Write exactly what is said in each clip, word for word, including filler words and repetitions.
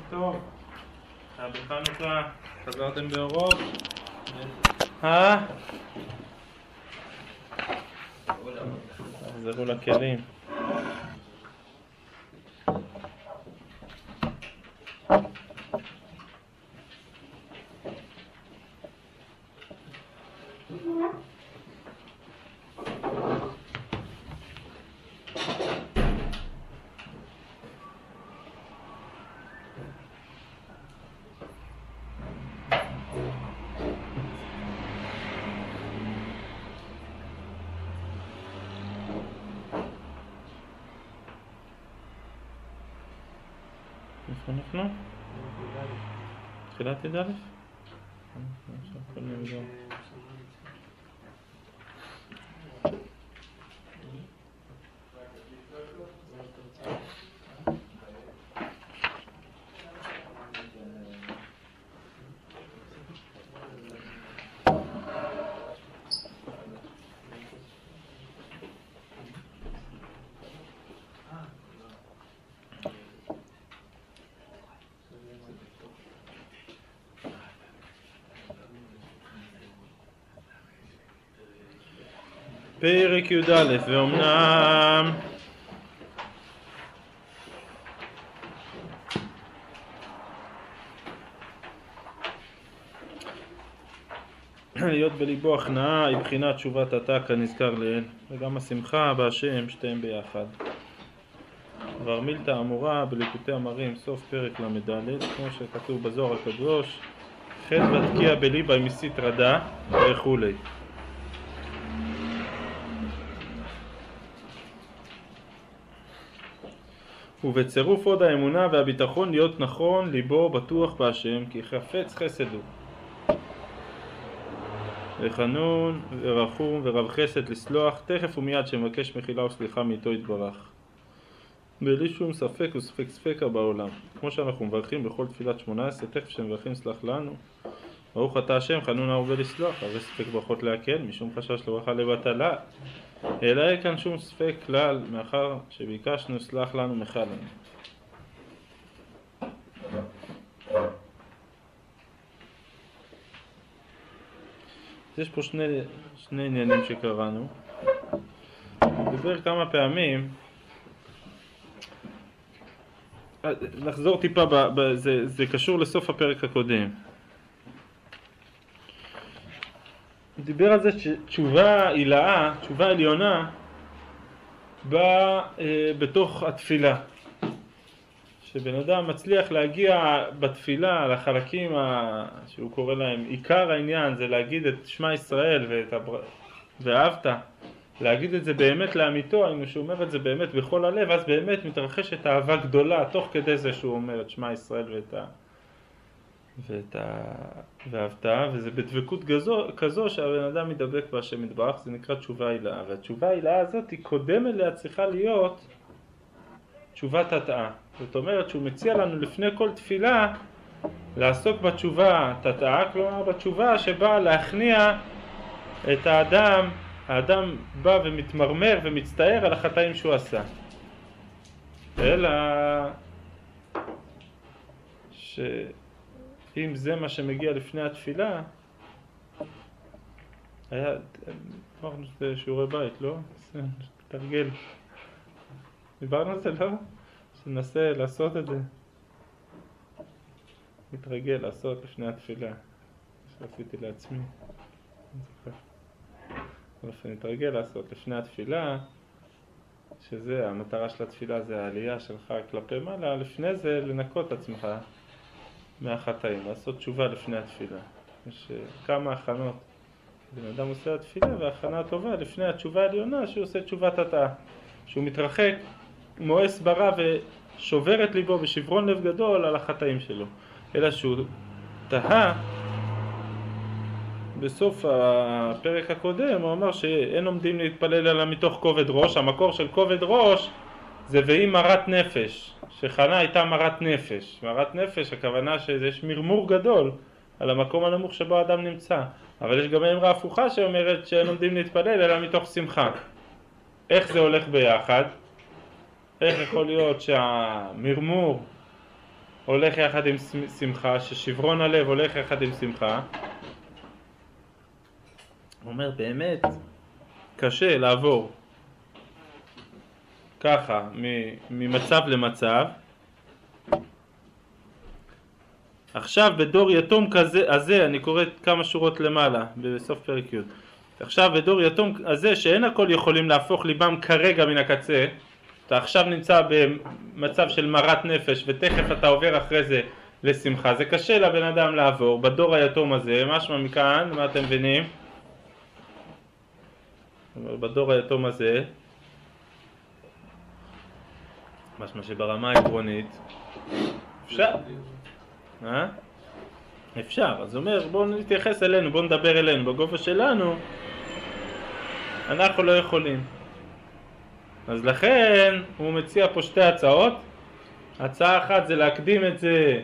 טוב, בחנוכה חזרתם באורות? אה? תחזרו לכלים. איפה אנחנו? תחילת י"א? עכשיו כל מיני גם. פרק י"א, ואומנם להיות בליבו הכנעה היא בחינת תשובת עתה כנזכר לעיל, וגם השמחה בהשם שתיהם ביחד. כבר מילתא אמורה בליקוטי אמרים סוף פרק למד' כמו שכתוב בזוהר הקדוש, חטא ותקיע בליבה מסית רדה וכולי. ובצירוף עוד האמונה והביטחון להיות נכון ליבו בטוח בהשם כי חפץ חסד הוא וחנון ורחום ורב חסד לסלוח תכף ומיד שמבקש מחילה וסליחה מאיתו יתברך בלי שום ספק וספק ספקה בעולם, כמו שאנחנו מברכים בכל תפילת שמונה עשרה תכף שמברכים סלח לנו ברוך אתה השם חנון הרבה לסלוח, הרי ספק ברכות להקל משום חשש לברכה לבטלה, אלא אין כאן שום ספק כלל מאחר שביקשנו סלח לנו מחל לנו. יש פה שני, שני עניינים שקראנו. נדבר כמה פעמים, נחזור טיפה, ב, ב, זה, זה קשור לסוף הפרק הקודם. דיבר על זה שתשובה עילאה, תשובה עליונה, באה אה, בתוך התפילה. שבן אדם מצליח להגיע בתפילה לחלקים ה... שהוא קורא להם, עיקר העניין זה להגיד את שמע ישראל ואת הבר... ואהבת, להגיד את זה באמת לאמיתו, אם הוא אומר את זה באמת בכל הלב, אז באמת מתרחשת אהבה גדולה תוך כדי זה שהוא אומר את שמע ישראל ואת ה... ואת ה... וההפתעה, וזה בדבקות כזו, כזו שהבן אדם מדבק בהשם יתברך, זה נקרא תשובה עילאה, והתשובה העילאה הזאת היא קודם אליה צריכה להיות תשובת התאה. זאת אומרת שהוא מציע לנו לפני כל תפילה לעסוק בתשובה התאה, כלומר בתשובה שבאה להכניע את האדם, האדם בא ומתמרמר ומצטער על החטאים שהוא עשה. אלא ש... אם זה מה שמגיע לפני התפילה, היה, אמרנו שזה שיעורי בית, לא? תרגל. דיברנו על זה, לא? שננסה לעשות את זה. מתרגל לעשות לפני התפילה. שעשיתי לעצמי. אבל נתרגל לעשות לפני התפילה, שזה, המטרה של התפילה זה העלייה שלך כלפי מעלה, לפני זה לנקות עצמך. מהחטאים, לעשות תשובה לפני התפילה. יש כמה הכנות. בן אדם עושה התפילה והכנה טובה לפני התשובה העליונה שהוא עושה תשובת התאה. שהוא מתרחק, מואס ברע ושובר את ליבו בשברון לב גדול על החטאים שלו. אלא שהוא תהה, בסוף הפרק הקודם הוא אמר שאין עומדים להתפלל עליו מתוך כובד ראש. המקור של כובד ראש זה והיא מרת נפש. שחנה הייתה מרת נפש. מרת נפש, הכוונה שיש מרמור גדול על המקום הנמוך שבו האדם נמצא. אבל יש גם אמרה הפוכה שאומרת שאין עומדים להתפלל אלא מתוך שמחה. איך זה הולך ביחד? איך יכול להיות שהמרמור הולך יחד עם שמחה, ששברון הלב הולך יחד עם שמחה. הוא אומר, באמת קשה לעבור ככה ממצב למצב. עכשיו בדור יתום כזה, הזה, אני קורא כמה שורות למעלה בסוף פרק י'. עכשיו בדור יתום הזה שאין הכל יכולים להפוך ליבם כרגע מן הקצה, אתה עכשיו נמצא במצב של מרת נפש ותכף אתה עובר אחרי זה לשמחה, זה קשה לבן אדם לעבור בדור היתום הזה. משמע מכאן, מה אתם מבינים? בדור היתום הזה משמע שברמה העקרונית אפשר, אה? אפשר. אז הוא אומר, בואו נתייחס אלינו, בואו נדבר אלינו, בגובה שלנו אנחנו לא יכולים. אז לכן הוא מציע פה שתי הצעות. הצעה אחת זה להקדים את זה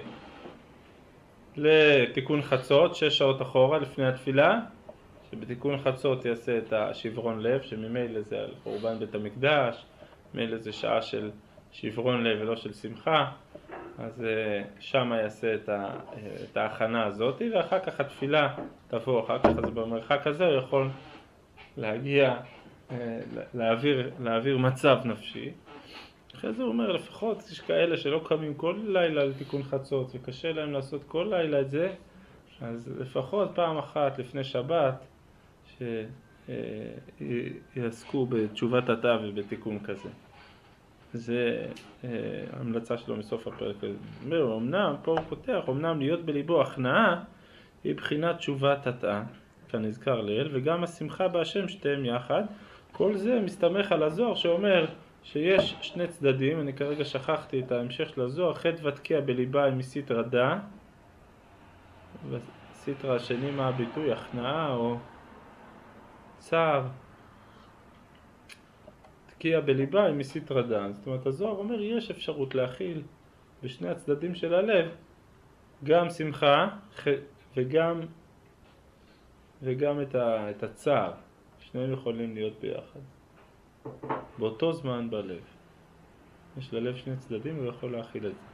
לתיקון חצות, שש שעות אחורה לפני התפילה, שבתיקון חצות יעשה את השברון לב, שממילא זה על חורבן בית המקדש, ממילא זה שעה של שברון לב ולא של שמחה, אז שם יעשה את, ה, את ההכנה הזאת, ואחר כך התפילה תבוא אחר כך. אז במרחק הזה הוא יכול להגיע, להעביר, להעביר מצב נפשי. אחרי זה הוא אומר, לפחות יש כאלה שלא קמים כל לילה לתיקון חצות וקשה להם לעשות כל לילה את זה, אז לפחות פעם אחת לפני שבת שיעסקו בתשובת התא ובתיקון כזה. זה המלצה שלו מסוף הפרק. אמנם, פה הוא פותח, אמנם להיות בליבו הכנעה היא בחינת תשובת התא, כנזכר לעיל, וגם השמחה בהשם שתיהם יחד. כל זה מסתמך על הזוהר שאומר שיש שני צדדים. אני כרגע שכחתי את ההמשך של הזוהר. חטא ותקיע בליבה עם מסיתרא דא, וסיתרא השני מה הביטוי? הכנעה או צער. תקיע בליבה עם מסיתרא דא. זאת אומרת, הזוהר אומר יש אפשרות להכיל בשני הצדדים של הלב גם שמחה וגם וגם את, ה, את הצער. שניהם יכולים להיות ביחד באותו זמן בלב. יש ללב שני צדדים והוא יכול להכיל את זה.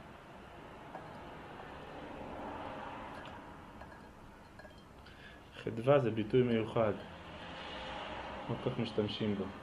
חדווה זה ביטוי מיוחד, לא כך משתמשים בו.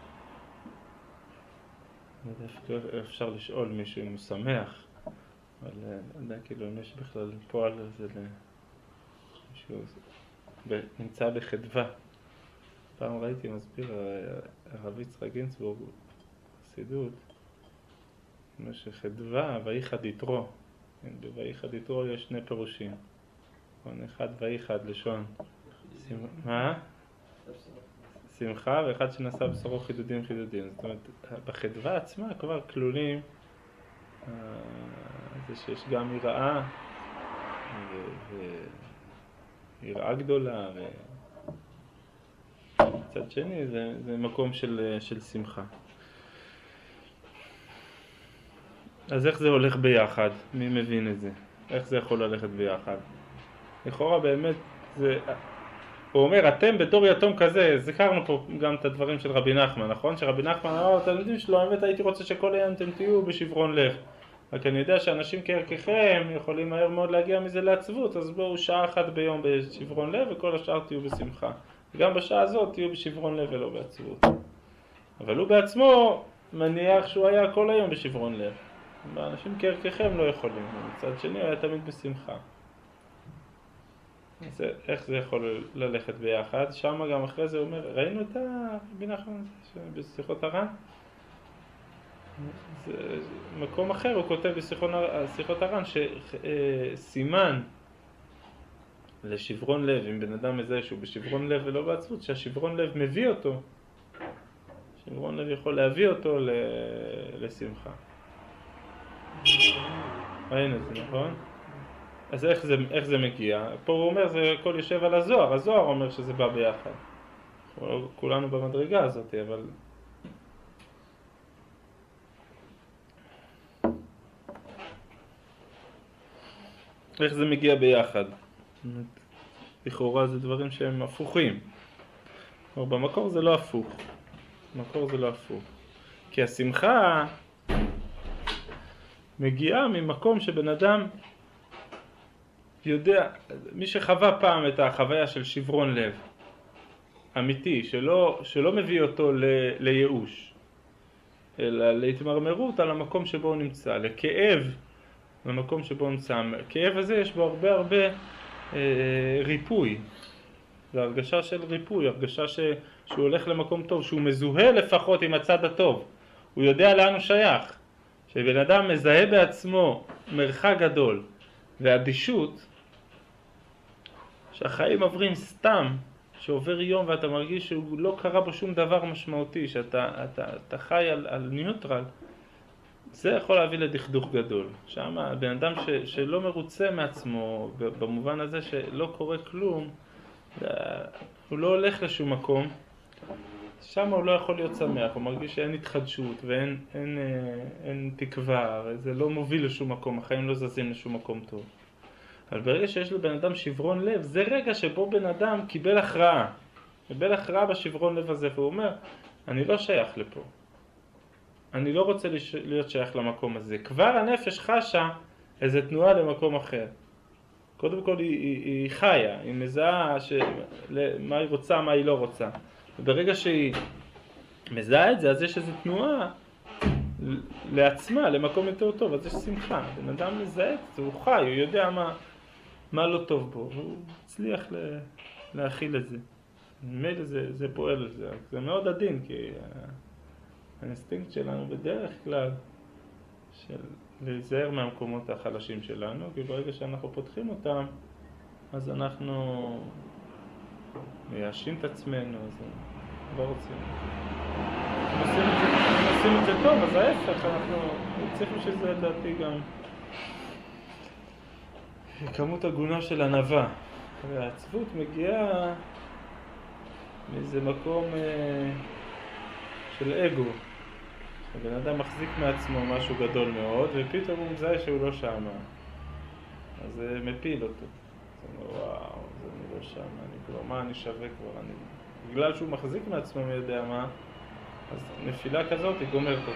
אפשר לשאול מישהו אם הוא שמח, אבל אני יודע כאילו אם יש בכלל פועל הזה למישהו נמצא בחדווה. פעם ראיתי מסביר הרב יצחק גינצבורג חסידות, אומר שחדווה וייחד יתרו. בוייחד יתרו יש שני פירושים. אחד וייחד לשון מה? שמחה, ואחד שנשא בשורו חידודים חידודים. זאת אומרת, בחדווה עצמה כבר כלולים זה שיש גם יראה ויראה גדולה, מצד שני זה, זה מקום של, של שמחה. אז איך זה הולך ביחד? מי מבין את זה? איך זה יכול ללכת ביחד? לכאורה באמת זה... הוא אומר, אתם בתור יתום כזה, זכרנו פה גם את הדברים של רבי נחמן, נכון? שרבי נחמן אמר, התלמידים שלו, האמת הייתי רוצה שכל היום אתם תהיו בשברון לב. רק אני יודע שאנשים כערככם יכולים מהר מאוד להגיע מזה לעצבות, אז בואו שעה אחת ביום בשברון לב וכל השאר תהיו בשמחה. וגם בשעה הזאת תהיו בשברון לב ולא בעצבות. אבל הוא בעצמו מניח שהוא היה כל היום בשברון לב. ואנשים כערככם לא יכולים, מצד שני הוא היה תמיד בשמחה. אז איך זה יכול ללכת ביחד? שם גם אחרי זה הוא אומר, ראינו את רבי נחמן בשיחות הר"ן? זה מקום אחר, הוא כותב בשיחות הר"ן שסימן לשברון לב, אם בן אדם מזהה שהוא בשברון לב ולא בעצבות, שהשברון לב מביא אותו, שברון לב יכול להביא אותו לשמחה. ראינו את זה, נכון? אז איך זה, איך זה מגיע? פה הוא אומר, זה הכל יושב על הזוהר, הזוהר אומר שזה בא ביחד. כולנו במדרגה הזאת, אבל... איך זה מגיע ביחד? לכאורה זה דברים שהם הפוכים. אבל במקור זה לא הפוך. במקור זה לא הפוך. כי השמחה מגיעה ממקום שבן אדם יודע, מי שחווה פעם את החוויה של שברון לב, אמיתי, שלא, שלא מביא אותו ל, לייאוש, אלא להתמרמרות על המקום שבו הוא נמצא, לכאב במקום שבו הוא נמצא. הכאב הזה יש בו הרבה הרבה אה, ריפוי. זו הרגשה של ריפוי, הרגשה ש, שהוא הולך למקום טוב, שהוא מזוהה לפחות עם הצד הטוב. הוא יודע לאן הוא שייך. שבן אדם מזהה בעצמו מרחק גדול ואדישות, שהחיים עוברים סתם, שעובר יום ואתה מרגיש שהוא לא קרה בו שום דבר משמעותי, שאתה אתה, אתה חי על, על ניוטרל, זה יכול להביא לדכדוך גדול. שם בן אדם ש, שלא מרוצה מעצמו, במובן הזה שלא קורה כלום, הוא לא הולך לשום מקום, שם הוא לא יכול להיות שמח, הוא מרגיש שאין התחדשות ואין אין, אין, אין תקווה, זה לא מוביל לשום מקום, החיים לא זזים לשום מקום טוב. אבל ברגע שיש לבן אדם שברון לב, זה רגע שבו בן אדם קיבל הכרעה. קיבל הכרעה בשברון לב הזה, והוא אומר, אני לא שייך לפה. אני לא רוצה להיות שייך למקום הזה. כבר הנפש חשה איזו תנועה למקום אחר. קודם כל היא, היא, היא חיה, היא מזהה ש... מה היא רוצה, מה היא לא רוצה. וברגע שהיא מזהה את זה, אז יש איזו תנועה לעצמה, למקום יותר טוב, אז יש שמחה. בן אדם מזהה את זה, הוא חי, הוא יודע מה, מה לא טוב בו, והוא הצליח לה, להכיל את זה. ממילא זה, זה פועל את זה. זה מאוד עדין, כי האינסטינקט שלנו בדרך כלל של להיזהר מהמקומות החלשים שלנו, כי ברגע שאנחנו פותחים אותם, אז אנחנו מייאשים את עצמנו, אז לא רוצים. אם עושים את זה, אם עושים את זה טוב, אז ההפך, אנחנו צריכים שזה לדעתי גם כמות הגונה של ענווה. והעצבות מגיעה מאיזה מקום אה, של אגו. הבן אדם מחזיק מעצמו משהו גדול מאוד, ופתאום הוא מזהה שהוא לא שם. אז זה מפיל אותו. זה אומר, וואו, זה אני לא שם, אני כבר, מה אני שווה כבר? אני... בגלל שהוא מחזיק מעצמו מי יודע מה, אז נפילה כזאת היא גומרת אותו.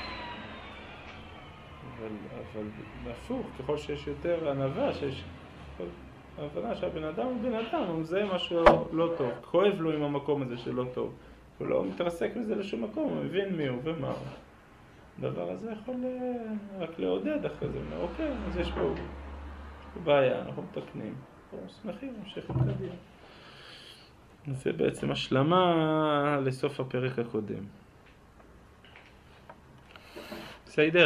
אבל, אבל הפוך, ככל שיש יותר ענווה, שיש הבנה שהבן אדם הוא בן אדם, הוא מזהה משהו לא טוב, כואב לו עם המקום הזה שלא טוב. הוא לא מתרסק בזה לשום מקום, הוא מבין מי הוא ומה הוא. הדבר הזה יכול רק לעודד אחרי זה, אומר, אוקיי, אז יש פה בעיה, אנחנו מתקנים. אנחנו שמחים, נמשיכים קדימה. זה בעצם השלמה לסוף הפרק הקודם. בסדר.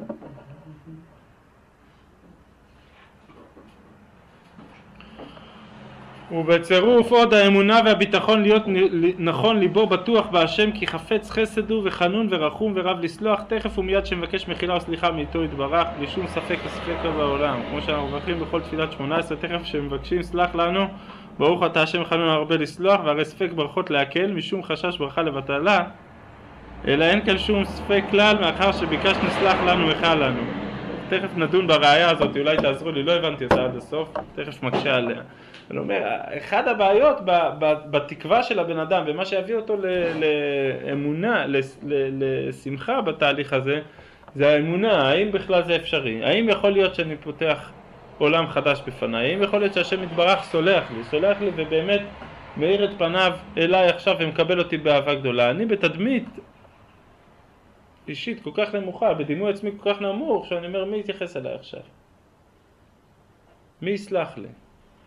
ובצירוף עוד האמונה והביטחון להיות נכון ליבו בטוח בהשם כי חפץ חסד הוא וחנון ורחום ורב לסלוח תכף ומיד שמבקש מחילה וסליחה מאיתו יתברך בלי שום ספק וספק בעולם. כמו שאנחנו מברכים בכל תפילת שמונה עשרה תכף שמבקשים סלח לנו ברוך אתה השם חנון הרבה לסלוח והרי ספק ברכות להקל משום חשש ברכה לבטלה אלא אין כאן שום ספק כלל מאחר שביקשנו סלח לנו וחל לנו. תכף נדון בראייה הזאת, אולי תעזרו לי, לא הבנתי אותה עד הסוף, תכף מקשה עליה. אני אומר, אחד הבעיות בתקווה של הבן אדם ומה שיביא אותו לאמונה, לשמחה בתהליך הזה, זה האמונה, האם בכלל זה אפשרי? האם יכול להיות שאני פותח עולם חדש בפניי? האם יכול להיות שהשם יתברך סולח לי, סולח לי ובאמת מאיר את פניו אליי עכשיו ומקבל אותי באהבה גדולה? אני בתדמית אישית כל כך נמוכה, בדימוי עצמי כל כך נמוך, שאני אומר, מי יתייחס אליי עכשיו? מי יסלח לי?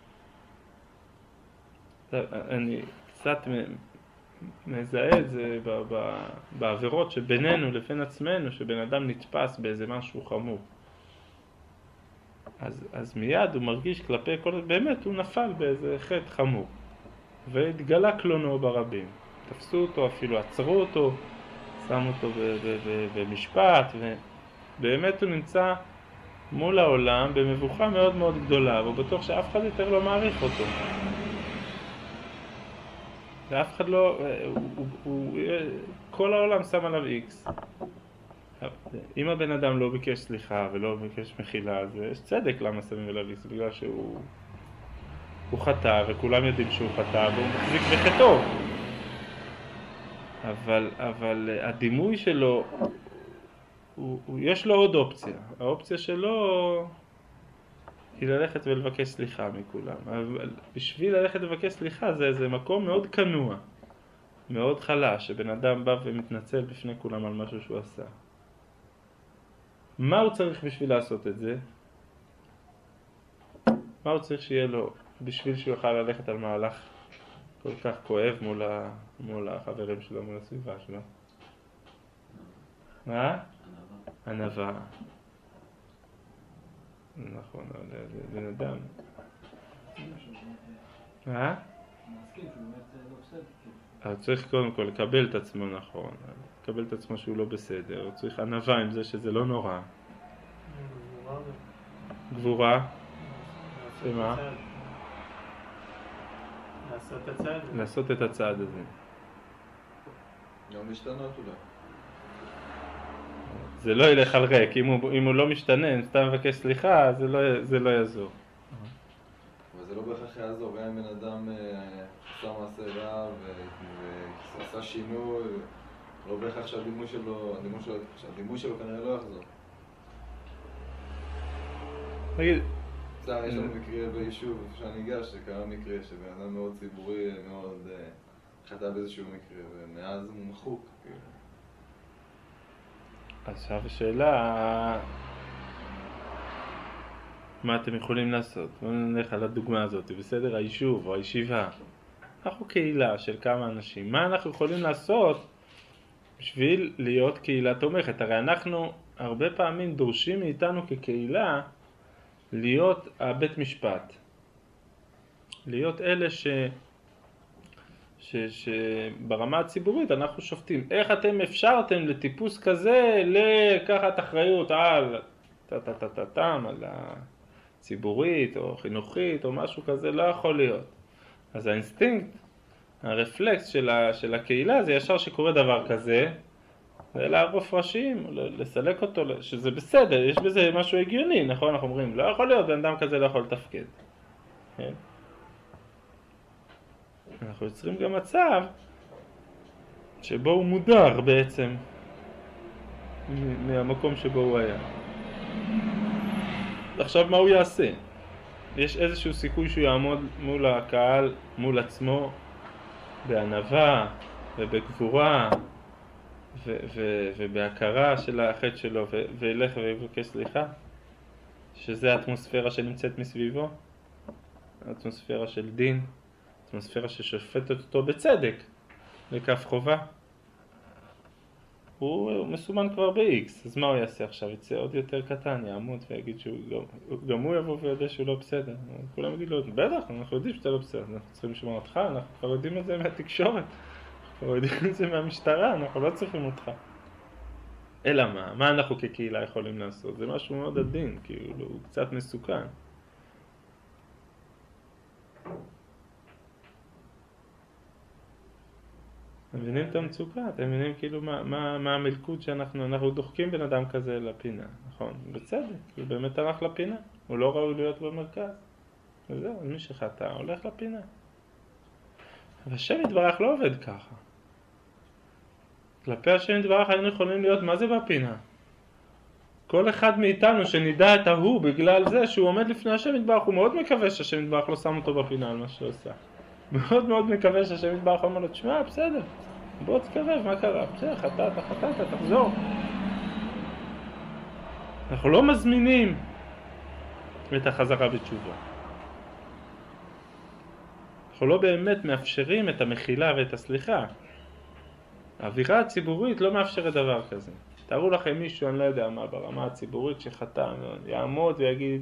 אני קצת מזהה את זה בעבירות שבינינו לבין עצמנו, שבן אדם נתפס באיזה משהו חמור. אז, אז מיד הוא מרגיש כלפי כל... באמת הוא נפל באיזה חטא חמור. והתגלה קלונו ברבים. תפסו אותו, אפילו עצרו אותו, שמו אותו במשפט, ובאמת הוא נמצא מול העולם במבוכה מאוד מאוד גדולה, והוא בטוח שאף אחד יותר לא מעריך אותו. ואף אחד לא, הוא, הוא, הוא, כל העולם שם עליו איקס. אם הבן אדם לא ביקש סליחה ולא ביקש מחילה, אז יש צדק למה שמים עליו איקס, בגלל שהוא הוא חטא, וכולם יודעים שהוא חטא, והוא מחזיק בחטאו. אבל, אבל הדימוי שלו הוא, הוא, יש לו עוד אופציה. האופציה שלו היא ללכת ולבקש סליחה מכולם. אבל בשביל ללכת ולבקש סליחה זה, זה מקום מאוד כנוע, מאוד חלש, שבן אדם בא ומתנצל בפני כולם על משהו שהוא עשה. מה הוא צריך בשביל לעשות את זה? מה הוא צריך שיהיה לו בשביל שהוא יוכל ללכת על מהלך כל כך כואב מול, ה, מול החברים שלו, מול הסביבה שלו? מה? ענווה. נכון, בן אדם. מה? הוא צריך קודם כל לקבל את עצמו נכון, לקבל את עצמו שהוא לא בסדר, הוא צריך ענווה עם זה שזה לא נורא. גבורה? שמה? לעשות את הצעד הזה. לעשות את הצעד הזה. גם משתנות אולי. זה לא ילך על ריק, אם הוא, אם הוא לא משתנה, אם סתם מבקש סליחה, זה לא, זה לא יעזור. אבל זה לא בהכרח יעזור, גם אם בן אדם עשה מעשה רע ועשה שינוי, לא בהכרח שהדימוי שלו, הדימוי שלו, שהדימוי שלו כנראה לא יחזור. נגיד, בסדר, יש לנו מקרה ביישוב שאני אגש, שקרה מקרה שבן אדם מאוד ציבורי, מאוד חטא באיזשהו מקרה, ומאז הוא מחוק. עכשיו השאלה, מה אתם יכולים לעשות? בואו נלך על הדוגמה הזאת, בסדר? היישוב או הישיבה. אנחנו קהילה של כמה אנשים. מה אנחנו יכולים לעשות בשביל להיות קהילה תומכת? הרי אנחנו הרבה פעמים דורשים מאיתנו כקהילה להיות הבית משפט. להיות אלה ש... ש... שברמה הציבורית אנחנו שופטים. איך אתם אפשרתם לטיפוס כזה לקחת אחריות על טה-טה-טה-טם, על הציבורית או חינוכית או משהו כזה? לא יכול להיות. אז האינסטינקט, הרפלקס של, ה... של הקהילה זה ישר שקורה דבר כזה, זה לערוף ראשים, לסלק אותו, שזה בסדר, יש בזה משהו הגיוני, נכון? אנחנו אומרים, לא יכול להיות, בן אדם כזה לא יכול לתפקד. כן? אנחנו יוצרים גם מצב שבו הוא מודר בעצם מהמקום שבו הוא היה. עכשיו מה הוא יעשה? יש איזשהו סיכוי שהוא יעמוד מול הקהל, מול עצמו, בענווה ובגבורה ו- ו- ובהכרה של החטא שלו ו- וילך ויבקש סליחה, שזה האטמוספירה שנמצאת מסביבו, האטמוספירה של דין, האטמוספירה ששופטת אותו בצדק לכף חובה. הוא, הוא מסומן כבר ב-X, אז מה הוא יעשה עכשיו? יצא עוד יותר קטן, יעמוד ויגיד שהוא גם, גם הוא יבוא ויודע שהוא לא בסדר. כולם יגיד לו, בטח, אנחנו יודעים שאתה לא בסדר, אנחנו צריכים לשמוע אותך, אנחנו כבר יודעים את זה מהתקשורת, אנחנו יודעים את זה מהמשטרה, אנחנו לא צריכים אותך. אלא מה? מה אנחנו כקהילה יכולים לעשות? זה משהו מאוד עדין, כאילו, הוא קצת מסוכן. אתם מבינים את המצוקה? אתם מבינים כאילו מה, מה, מה המלכוד שאנחנו, אנחנו דוחקים בן אדם כזה לפינה, נכון? בצדק, הוא באמת הלך לפינה, הוא לא ראוי להיות במרכז. וזהו, מי שחטא הולך לפינה. אבל השם יתברך לא עובד ככה. כלפי השם יתברך היינו יכולים להיות מה זה בפינה? כל אחד מאיתנו שנדע את ההוא בגלל זה שהוא עומד לפני השם יתברך, הוא מאוד מקווה שהשם יתברך לא שם אותו בפינה על מה שהוא עושה. מאוד מאוד מקווה שהשם יתברך אומר לו, תשמע, בסדר, בוא תקרב, מה קרה? בסדר, חטאת, חטאת, תחזור. אנחנו לא מזמינים את החזרה בתשובה. אנחנו לא באמת מאפשרים את המחילה ואת הסליחה. האווירה הציבורית לא מאפשרת דבר כזה. תארו לכם מישהו, אני לא יודע מה, ברמה הציבורית שחטא, יעמוד ויגיד,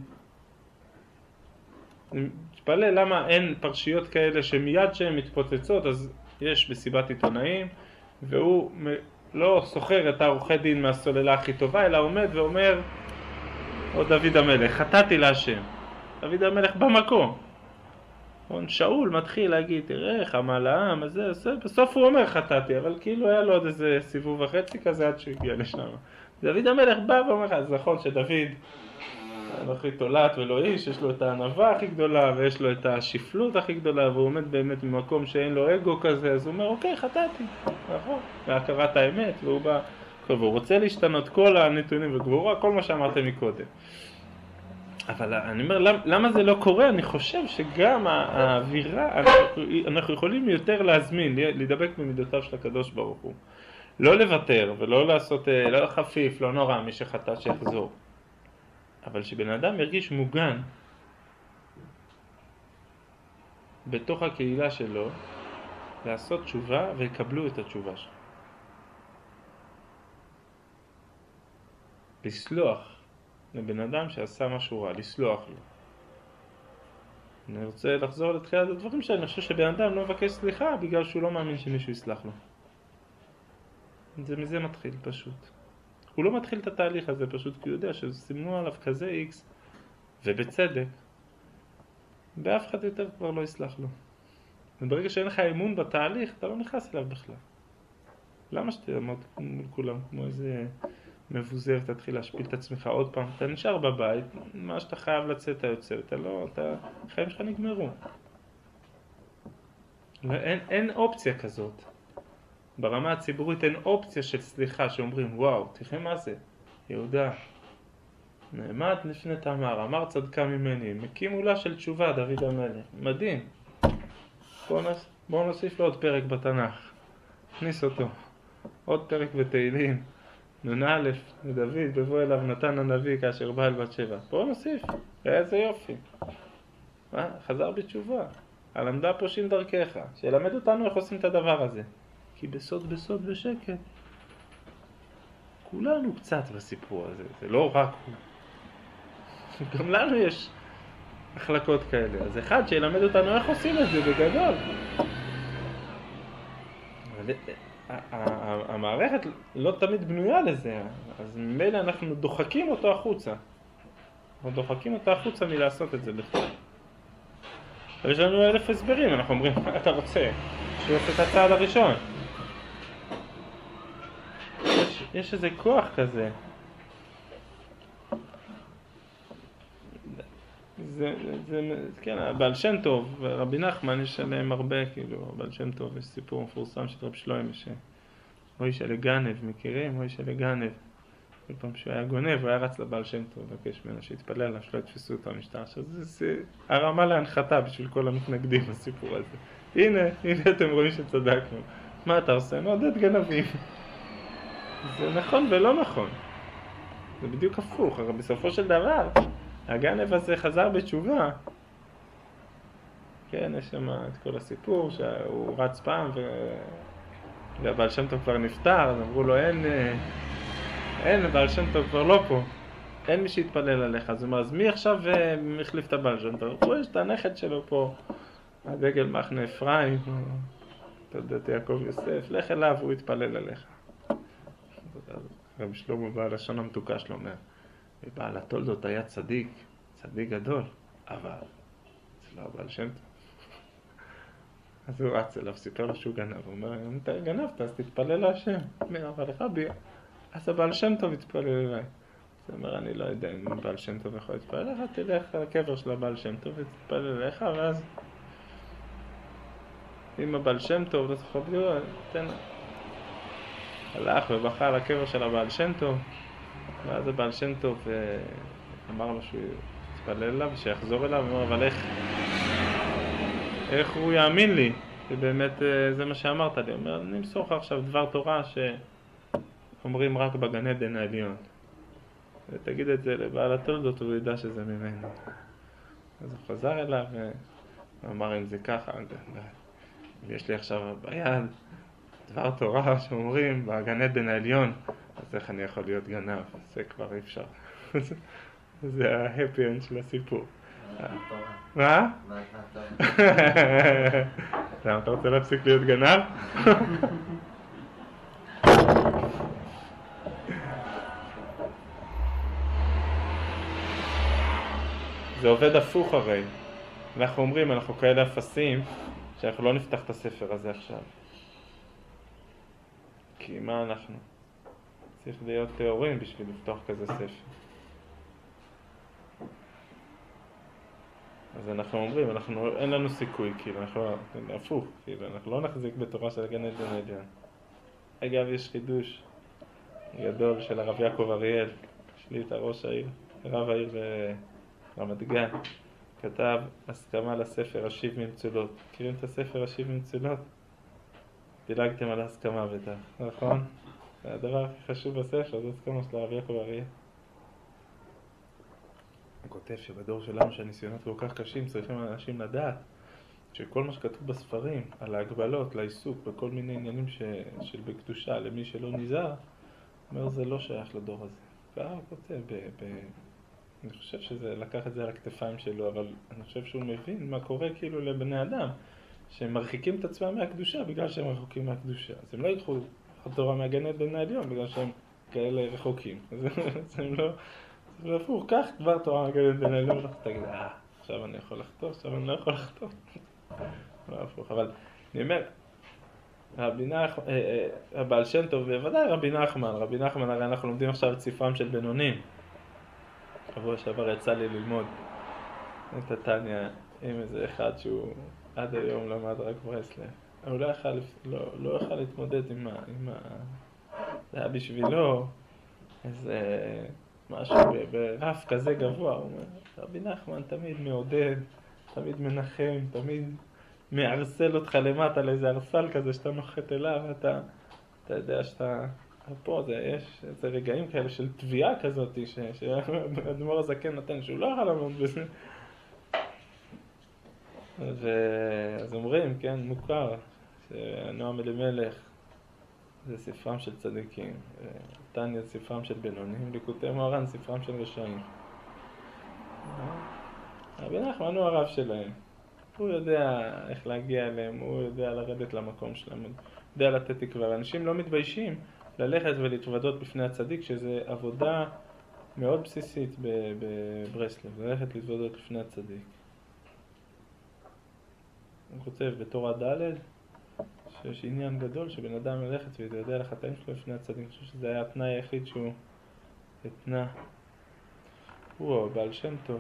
אני מתפלא למה אין פרשיות כאלה שמיד שהן מתפוצצות, אז יש בסיבת עיתונאים, והוא לא סוחר את העורכי דין מהסוללה הכי טובה, אלא עומד ואומר, או דוד המלך, חטאתי להשם. דוד המלך במקום. שאול מתחיל להגיד, תראה, חמה לעם, אז זה, בסוף הוא אומר חטאתי, אבל כאילו היה לו עוד איזה סיבוב וחצי כזה עד שהוא הגיע לשם. דוד המלך בא ואומר, אז נכון שדוד הכי תולעת ולא איש, יש לו את הענווה הכי גדולה ויש לו את השפלות הכי גדולה, והוא עומד באמת במקום שאין לו אגו כזה, אז הוא אומר, אוקיי, חטאתי, נכון, והכרת האמת, והוא בא, והוא רוצה להשתנות כל הנתונים וגבורה, כל מה שאמרתם מקודם. אבל אני אומר, למה זה לא קורה? אני חושב שגם האווירה, אנחנו יכולים יותר להזמין, להידבק במידותיו של הקדוש ברוך הוא. לא לוותר ולא לעשות, לא חפיף, לא נורא, מי שחטא שיחזור. אבל שבן אדם ירגיש מוגן בתוך הקהילה שלו, לעשות תשובה ויקבלו את התשובה שלו. לסלוח לבן אדם שעשה משהו רע, לסלוח לו. אני רוצה לחזור לתחילת הדברים שלי, אני חושב שבן אדם לא מבקש סליחה בגלל שהוא לא מאמין שמישהו יסלח לו. זה מזה מתחיל פשוט. הוא לא מתחיל את התהליך הזה פשוט כי הוא יודע שסימנו עליו כזה איקס, ובצדק, באף אחד יותר כבר לא יסלח לו. וברגע שאין לך אמון בתהליך, אתה לא נכנס אליו בכלל. למה שתעמוד מול כולם כמו איזה מבוזר, תתחיל להשפיל את עצמך עוד פעם, אתה נשאר בבית, מה שאתה חייב לצאת אתה יוצא, אתה לא, אתה, החיים שלך נגמרו. אין, אין אופציה כזאת. ברמה הציבורית אין אופציה של סליחה שאומרים, וואו, תראה מה זה, יהודה, נעמד לפני תמר, אמר צדקה ממני, מקים עולה של תשובה, דוד המלך, מדהים. בואו נוס, בוא נוסיף לו עוד פרק בתנ"ך, נכניס אותו, עוד פרק בתהילים, נ"א, לדוד, בבוא אליו נתן הנביא כאשר בא אל בת שבע. בואו נוסיף, איזה יופי. מה? חזר בתשובה, הלמדה פושעים דרכך, שילמד אותנו איך עושים את הדבר הזה. כי בסוד בסוד בשקט, כולנו קצת בסיפור הזה, זה לא רק הוא. גם לנו יש החלקות כאלה. אז אחד שילמד אותנו איך עושים את זה בגדול. אבל המערכת לא תמיד בנויה לזה, אז ממילא אנחנו דוחקים אותו החוצה. אנחנו דוחקים אותו החוצה מלעשות את זה בכלל. ויש לנו אלף הסברים, אנחנו אומרים, מה אתה רוצה? שהוא עושה את הצעד הראשון. יש, יש איזה כוח כזה. זה, זה, כן, בעל שם טוב, רבי נחמן יש עליהם הרבה, כאילו, בעל שם טוב, יש סיפור מפורסם של רב שלוים, שמוישה לגנב, מכירים? מוישה לגנב. כל פעם שהוא היה גונב, הוא היה רץ לבעל שם טוב, ובקש ממנו שיתפלל עליו, שלא יתפסו אותו המשטר. עכשיו זה, זה הרמה להנחתה בשביל כל המתנגדים בסיפור הזה. הנה, הנה אתם רואים שצדקנו. מה אתה עושה? מעודד גנבים. זה נכון ולא נכון. זה בדיוק הפוך, הרי בסופו של דבר, הגנב הזה חזר בתשובה. כן, יש שם את כל הסיפור שהוא רץ פעם ו... והבעל שם טוב כבר נפטר, אז אמרו לו אין, אין, הבעל שם טוב כבר לא פה. אין מי שיתפלל עליך. אז הוא אומר, אז מי עכשיו מחליף את הבעל שם טוב? הוא יש את הנכד שלו פה, הדגל מחנה אפרים, תולדת יעקב יוסף, לך אליו, הוא יתפלל עליך. רבי שלמה בעל לשון המתוקה שלו אומר, ובעל התולדות היה צדיק, צדיק גדול, אבל זה לא הבעל שם טוב. אז הוא רץ אליו, סיפר לו שהוא גנב, הוא אומר, אם אתה גנבת, אז תתפלל להשם. אומר, אבל לך בי, אז הבעל שם טוב יתפלל אליי. אז הוא אומר, אני לא יודע אם הבעל שם טוב יכול להתפלל אליך, תלך לקבר של הבעל שם טוב ותתפלל אליך, ואז אם הבעל שם טוב, לא צריך בדיוק, תן... הלך ובכה על הקבר של הבעל שם טוב, ואז הבעל שם טוב אמר לו שהוא יתפלל אליו ושיחזור אליו, ואומר, אבל איך, איך הוא יאמין לי? שבאמת זה מה שאמרת לי. הוא אומר, אני אמסור לך עכשיו דבר תורה שאומרים רק בגן עדן העליון. ותגיד את זה לבעל התולדות, הוא ידע שזה ממנו. אז הוא חזר אליו ואמר, אם זה ככה, יש לי עכשיו ביד דבר תורה שאומרים בגן עדן העליון, אז איך אני יכול להיות גנב? זה כבר אי אפשר. זה ההפי אנד של הסיפור. מה? למה אתה רוצה להפסיק להיות גנב? זה עובד הפוך הרי. אנחנו אומרים, אנחנו כאלה אפסים, שאנחנו לא נפתח את הספר הזה עכשיו. כי מה אנחנו? צריך להיות תיאורים בשביל לפתוח כזה ספר. אז אנחנו אומרים, אנחנו, אין לנו סיכוי, כאילו, אנחנו, הפוך, כאילו, אנחנו לא נחזיק בתורה של הגן עדן העליון. אגב, יש חידוש גדול של הרב יעקב אריאל, שליט הראש העיר, רב העיר ברמת גן, כתב הסכמה לספר השיב ממצולות. מכירים את הספר השיב ממצולות? דילגתם על ההסכמה בטח, נכון? הדבר הכי חשוב בספר זה הסכמה של הרב יעקב אריאל. הוא כותב שבדור שלנו שהניסיונות כל כך קשים צריכים אנשים לדעת שכל מה שכתוב בספרים על ההגבלות, לעיסוק בכל מיני עניינים ש... של בקדושה למי שלא נזהר, אומר זה לא שייך לדור הזה. ככה הוא כותב, ב... ב... אני חושב שזה לקח את זה על הכתפיים שלו, אבל אני חושב שהוא מבין מה קורה כאילו לבני אדם שהם מרחיקים את עצמם מהקדושה בגלל שהם רחוקים מהקדושה. אז הם לא יקחו התורה מהגנת בין העליון בגלל שהם כאלה רחוקים. אז הם לא... זה לא הפוך, כך כבר תורה מהגנת בין העליון ולא תגיד, אה, עכשיו אני יכול לחתור, עכשיו אני לא יכול לחתור. לא הפוך, אבל אני אומר, רבי נחמן, הבעל שם טוב, בוודאי רבי נחמן, רבי נחמן, הרי אנחנו לומדים עכשיו את ספרם של בינונים. שבוע שעבר יצא לי ללמוד את התניה עם איזה אחד שהוא עד היום למד רק ברסלב. הוא לא יכל, לא, לא יכל להתמודד עם ה... עם ה... זה היה בשבילו איזה משהו ברף כזה גבוה. הוא אומר, רבי נחמן תמיד מעודד, תמיד מנחם, תמיד מערסל אותך למטה לאיזה ארסל כזה שאתה נוחת אליו, ואתה אתה יודע שאתה... פה זה, יש איזה רגעים כאלה של תביעה כזאת שהאדמו"ר הזקן נתן שהוא לא יכול לעמוד בזה. אז אומרים, כן, מוכר, שנועם אלימלך זה ספרם של צדיקים, תניא ספרם של בינונים, ליקוטי מוהר"ן ספרם של רשעים. רבי נחמן הוא הרב שלהם, הוא יודע איך להגיע אליהם, הוא יודע לרדת למקום שלהם, הוא יודע לתת תקווה. אנשים לא מתביישים ללכת ולהתוודות בפני הצדיק, שזה עבודה מאוד בסיסית בברסלב, ללכת להתוודות בפני הצדיק. הוא כותב בתורה ד' שיש עניין גדול שבן אדם ללכת ויודע לחטאים שלו לפני הצדיק. אני חושב שזה היה התנאי היחיד שהוא התנה. הוא בעל שם טוב.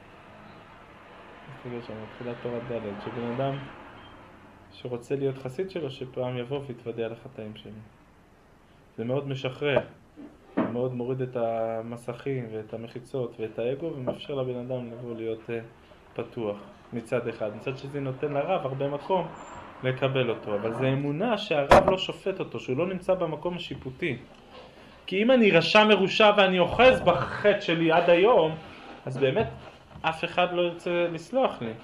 אני חושב שם, מתחילת תורה ד' שבן אדם שרוצה להיות חסיד שלו, שפעם יבוא ויתוודע לחטאים שלו. זה מאוד משחרר, זה מאוד מוריד את המסכים ואת המחיצות ואת האגו, ומאפשר לבן אדם לבוא להיות uh, פתוח מצד אחד. מצד שזה נותן לרב הרבה מקום לקבל אותו, אבל זה אמונה שהרב לא שופט אותו, שהוא לא נמצא במקום השיפוטי. כי אם אני רשע מרושע ואני אוחז בחטא שלי עד היום, אז באמת אף אחד לא ירצה לסלוח לי.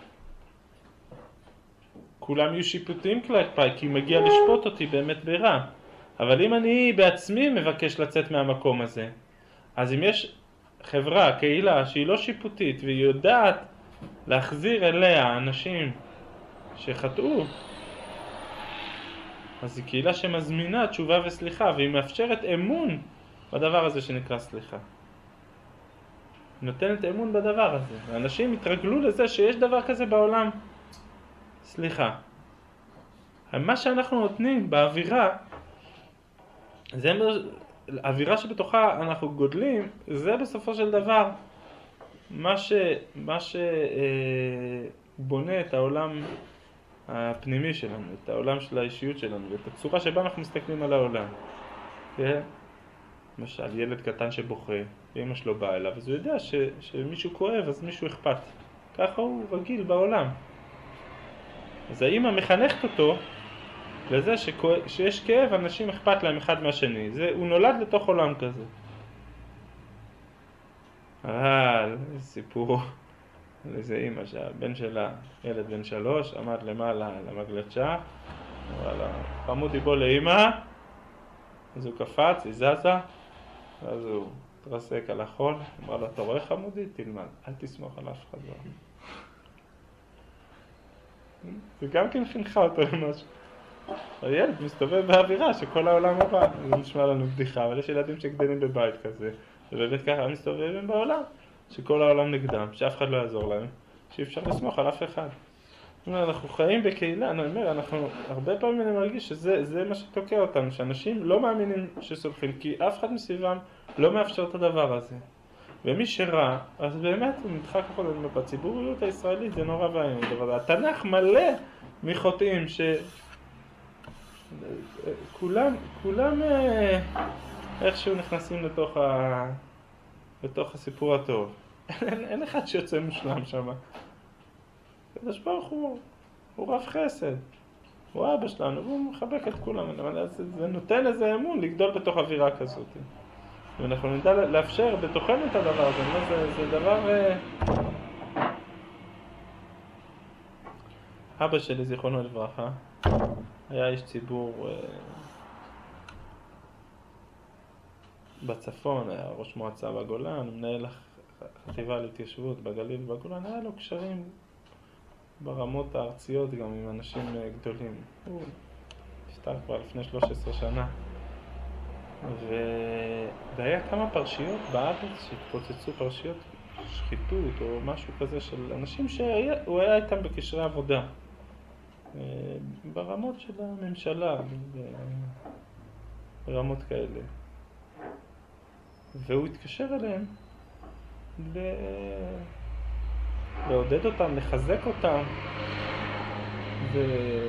כולם יהיו שיפוטיים כלפיי, כי מגיע לשפוט אותי באמת ברע. אבל אם אני בעצמי מבקש לצאת מהמקום הזה, אז אם יש חברה, קהילה, שהיא לא שיפוטית והיא יודעת להחזיר אליה אנשים שחטאו, אז היא קהילה שמזמינה תשובה וסליחה, והיא מאפשרת אמון בדבר הזה שנקרא סליחה. נותנת אמון בדבר הזה. האנשים התרגלו לזה שיש דבר כזה בעולם. סליחה. מה שאנחנו נותנים באווירה, זה האווירה שבתוכה אנחנו גודלים, זה בסופו של דבר מה ש מה ש בונה את העולם הפנימי שלנו, את העולם של האישיות שלנו, ואת הצורה שבה אנחנו מסתכלים על העולם. כן? למשל, ילד קטן שבוכה, ואמא שלו באה אליו, אז הוא יודע ש, שמישהו כואב, אז מישהו אכפת. ככה הוא רגיל בעולם. אז האמא מחנכת אותו לזה שכו... שיש כאב, אנשים אכפת להם אחד מהשני. זה, הוא נולד לתוך עולם כזה. אבל, סיפור על איזה אמא שהבן שלה, ילד בן שלוש, עמד למעלה למגלשה, אמרה לה, חמודי בוא לאמא, אז הוא קפץ, היא זזה, ואז הוא תרסק על החול, אמרה לה, אתה רואה חמודי? תלמד, אל תסמוך על אף אחד. זה גם כן חינכה אותו למשהו. הילד מסתובב באווירה שכל העולם הבא, זה נשמע לנו בדיחה, אבל יש ילדים שגדלים בבית כזה, ובאמת ככה הם מסתובבים בעולם, שכל העולם נגדם, שאף אחד לא יעזור להם, שאי אפשר לסמוך על אף אחד. אנחנו חיים בקהילה, אני אומר, אנחנו, הרבה פעמים אני מרגיש שזה זה מה שתוקע אותנו, שאנשים לא מאמינים שסולחים, כי אף אחד מסביבם לא מאפשר את הדבר הזה. ומי שראה, אז באמת הוא נדחק הכל, בציבוריות הישראלית זה נורא ואיום. התנ"ך מלא מחוטאים ש... כולם, כולם איכשהו נכנסים לתוך, ה... לתוך הסיפור הטוב. אין, אין אחד שיוצא מושלם שם. הקדוש ברוך הוא, הוא רב חסד. הוא אבא שלנו, והוא מחבק את כולם. אבל זה, זה נותן איזה אמון לגדול בתוך אווירה כזאת. ואנחנו נדע לאפשר בתוכנו את הדבר הזה. זה, זה דבר... אבא שלי, זיכרונו לברכה, היה איש ציבור בצפון, היה ראש מועצה בגולן, מנהל החטיבה להתיישבות בגליל ובגולן, היה לו קשרים ברמות הארציות גם עם אנשים גדולים. הוא נפטר כבר לפני שלוש עשרה שנה. והיה כמה פרשיות בארץ שהתפוצצו, פרשיות שחיתות או משהו כזה של אנשים שהוא היה איתם בקשרי עבודה. ברמות של הממשלה, ברמות כאלה. והוא התקשר אליהם ל... לעודד אותם, לחזק אותם. ו...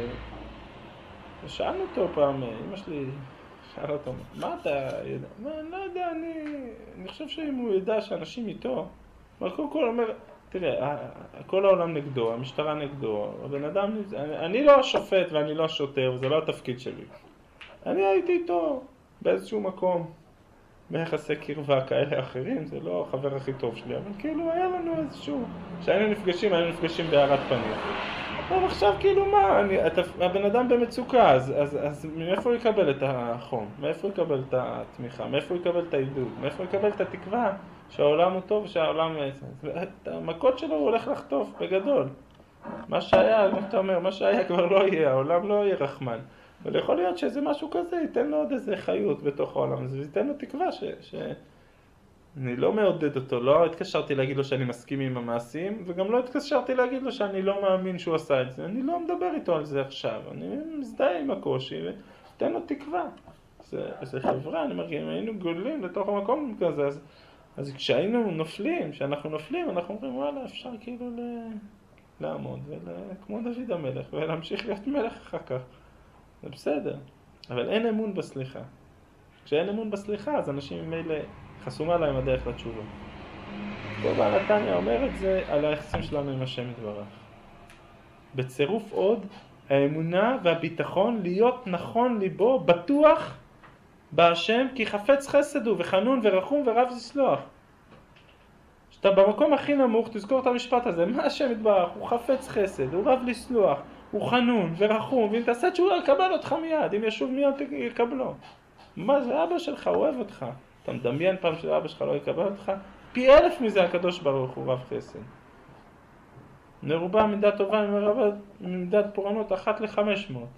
ושאלנו אותו פעם, אמא שלי שאלה אותו, מה אתה יודע? מה, אני לא יודע, אני... אני חושב שאם הוא ידע שאנשים איתו, אבל קודם כל אומר, תראה, כל העולם נגדו, המשטרה נגדו, הבן אדם, אני, אני לא השופט ואני לא השוטר, זה לא התפקיד שלי. אני הייתי איתו באיזשהו מקום, ביחסי קרבה כאלה אחרים, זה לא החבר הכי טוב שלי, אבל כאילו היה לנו איזשהו, כשהיינו נפגשים, היינו נפגשים בהערת פנים. אבל עכשיו כאילו מה, אני, אתה, הבן אדם במצוקה, אז, אז, אז מאיפה הוא יקבל את החום? מאיפה הוא יקבל את התמיכה? מאיפה הוא יקבל את העידוד? מאיפה הוא יקבל את התקווה שהעולם הוא טוב, שהעולם... את המכות שלו הוא הולך לחטוף בגדול. מה שהיה, כמו שאתה אומר, מה שהיה כבר לא יהיה, העולם לא יהיה רחמן. אבל יכול להיות שזה משהו כזה, ייתן לו עוד איזה חיות בתוך העולם הזה, וייתן לו תקווה ש... ש... אני לא מעודד אותו, לא התקשרתי להגיד לו שאני מסכים עם המעשים, וגם לא התקשרתי להגיד לו שאני לא מאמין שהוא עשה את זה. אני לא מדבר איתו על זה עכשיו, אני מזדהה עם הקושי, ותן לו תקווה. זה, זה חברה, אני מרגיש, אם היינו גדולים לתוך המקום כזה, אז, אז כשהיינו נופלים, כשאנחנו נופלים, אנחנו אומרים, וואלה, אפשר כאילו ל... לעמוד, ול... כמו דוד המלך, ולהמשיך להיות מלך אחר כך. זה בסדר, אבל אין אמון בסליחה. כשאין אמון בסליחה, אז אנשים ממילא חסומה להם הדרך לתשובה. פה בעל התניא אומר את זה על היחסים שלנו עם השם יתברך. בצירוף עוד, האמונה והביטחון להיות נכון ליבו, בטוח בהשם, כי חפץ חסד הוא וחנון ורחום ורב לסלוח. שאתה במקום הכי נמוך, תזכור את המשפט הזה, מה השם יתברך? הוא חפץ חסד, הוא רב לסלוח, הוא חנון ורחום, ואם תעשה תשובה יקבל אותך מיד, אם ישוב מיד יקבלו. מה זה? אבא שלך אוהב אותך. אתה מדמיין פעם שאבא שלך לא יקבל אותך? פי אלף מזה הקדוש ברוך הוא רב חסד. נרובה מידה טובה ממידת פורענות אחת לחמש מאות.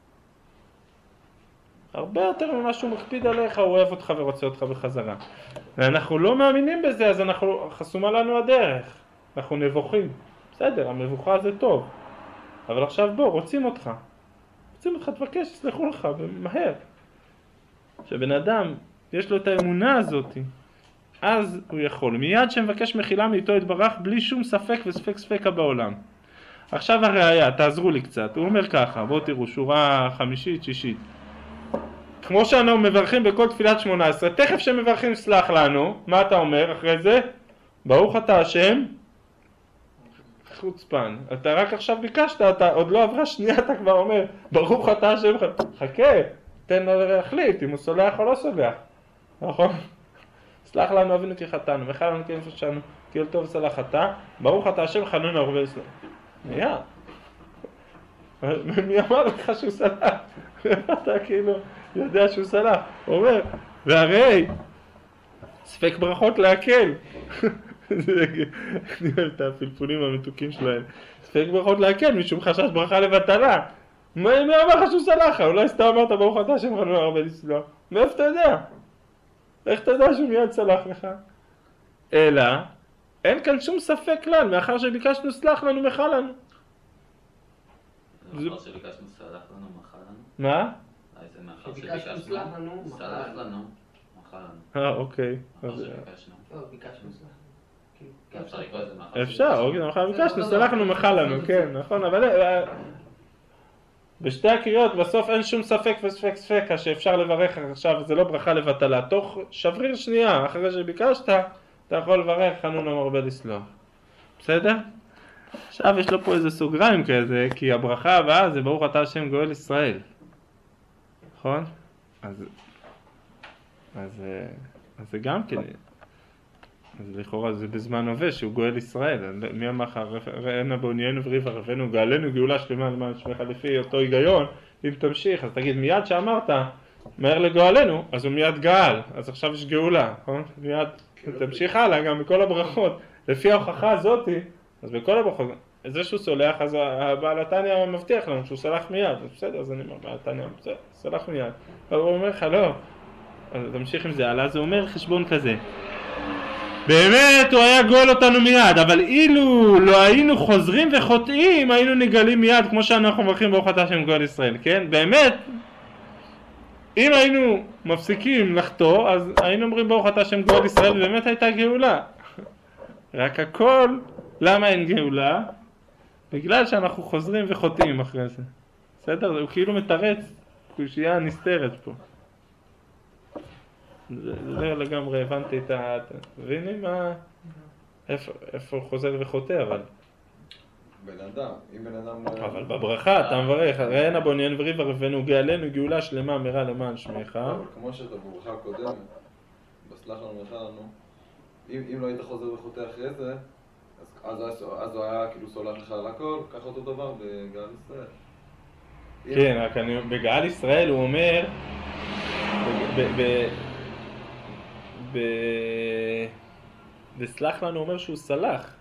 הרבה יותר ממה שהוא מקפיד עליך, הוא אוהב אותך ורוצה אותך בחזרה. ואנחנו לא מאמינים בזה, אז אנחנו חסומה לנו הדרך. אנחנו נבוכים. בסדר, המבוכה זה טוב. אבל עכשיו בוא, רוצים אותך. רוצים אותך, תבקש, תסלחו לך, ומהר. שבן אדם, יש לו את האמונה הזאת, אז הוא יכול. מיד שמבקש מחילה מאיתו יתברך, בלי שום ספק וספק ספקה בעולם. עכשיו הראיה, תעזרו לי קצת. הוא אומר ככה, בואו תראו, שורה חמישית, שישית. כמו שאנו מברכים בכל תפילת שמונה עשרה, תכף שמברכים סלח לנו, מה אתה אומר אחרי זה? ברוך אתה השם, חוצפן. אתה רק עכשיו ביקשת, אתה עוד לא עברה שנייה, אתה כבר אומר, ברוך אתה השם, חכה, תן לו להחליט אם הוא סולח או לא סולח. נכון? סלח לנו אבינו כי חטאנו, מחל לנו כי נפשענו, כי אל טוב סלח אתה, ברוך אתה השם חנון הרבה ישראל. מיד. מי אמר לך שהוא סלח? אתה כאילו יודע שהוא סלח. הוא אומר, והרי ספק ברכות להקל. אני אוהב את הפלפולים המתוקים שלהם. ספק ברכות להקל, משום חשש ברכה לבטלה. מי אמר לך שהוא סלח? אולי סתם אמרת ברוך אתה השם חנון הרבה ישראל. מאיפה אתה יודע? איך אתה יודע שהוא מיד סלח לך? אלא, אין כאן שום ספק כלל, מאחר שביקשנו סלח לנו, מחל לנו. מאחר שביקשנו סלח לנו, מחל לנו? מה? זה מאחר שביקשנו סלח לנו, סלח לנו, מחל לנו. אה, אוקיי. מאחר שביקשנו. לא, ביקשנו סלח. אפשר לקרוא את זה מאחר אפשר, אוקיי, מאחר שביקשנו סלח לנו, מחל לנו, כן, נכון, אבל... בשתי הקריאות בסוף אין שום ספק וספק ספקה שאפשר לברך עכשיו, זה לא ברכה לבטלה. תוך שבריר שנייה, אחרי שביקשת, אתה יכול לברך חנון המרבה לסלוח. בסדר? עכשיו יש לו פה איזה סוגריים כזה, כי הברכה הבאה זה ברוך אתה השם גואל ישראל. נכון? אז, אז, אז זה גם כן, אז לכאורה זה בזמן הווה שהוא גואל ישראל. מי אמר לך, ראינו בעוניינו וריב ערבנו, גאלנו גאולה שלמה למען שמך, לפי אותו היגיון. אם תמשיך, אז תגיד מיד שאמרת מהר לגואלנו, אז הוא מיד גאל, אז עכשיו יש גאולה, נכון? מיד תמשיך הלאה גם בכל הברכות. לפי ההוכחה הזאת, אז בכל הברכות, זה שהוא סולח, אז הבעל התניא מבטיח לנו שהוא סלח מיד. אז בסדר, אז אני אומר, בעל התניא סלח מיד. אבל הוא אומר לך, לא. אז תמשיך עם זה הלאה, אז הוא אומר חשבון כזה. באמת הוא היה גואל אותנו מיד, אבל אילו לא היינו חוזרים וחוטאים, היינו נגלים מיד, כמו שאנחנו מברכים ברוך אתה השם גואל ישראל, כן? באמת, אם היינו מפסיקים לחטוא, אז היינו אומרים ברוך אתה השם גואל ישראל, ובאמת הייתה גאולה. רק הכל, למה אין גאולה? בגלל שאנחנו חוזרים וחוטאים אחרי זה. בסדר? הוא כאילו מתרץ קושייה נסתרת פה. זה לא לגמרי הבנתי את ה... מבינים מה... איפה, איפה הוא חוזר וחוטא, אבל... בן אדם, אם בן אדם... אבל בברכה אתה מברך, ראינה בעוניינו וריב ערבנו גאלנו גאולה שלמה מרע למען שמך. אבל כמו שאתה בברכה הקודמת, בסלח לנו מרחה לנו, אם, אם לא היית חוזר וחוטא אחרי זה, אז, אז, אז הוא היה כאילו סולח לך על הכל, ככה אותו דבר בגאל ישראל. כן, רק אני, בגאל ישראל הוא אומר, ב... ב, ב ב... וסלח לנו אומר שהוא סלח.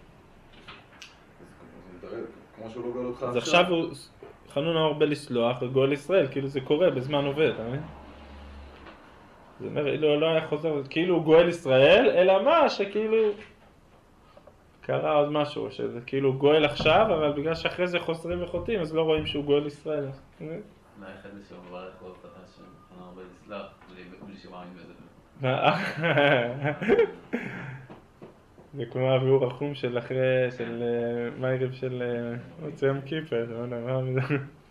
כמו שהוא לא גואל אותך אז עכשיו הוא חנון המרבה לסלוח וגואל ישראל, כאילו זה קורה בזמן עובד, אתה מבין? זה אומר, לא, לא היה חוזר, כאילו הוא גואל ישראל, אלא מה שכאילו קרה עוד משהו, שזה כאילו גואל עכשיו, אבל בגלל שאחרי זה חוזרים וחוטאים, אז לא רואים שהוא גואל ישראל. מה אחד שהוא מברך ברוך אתה השם חנון המרבה לסלוח, בלי שמאמין בזה? זה כמו הביאור החום של אחרי, של מיירב של מוצא יום כיפר, לא יודע מה מזה.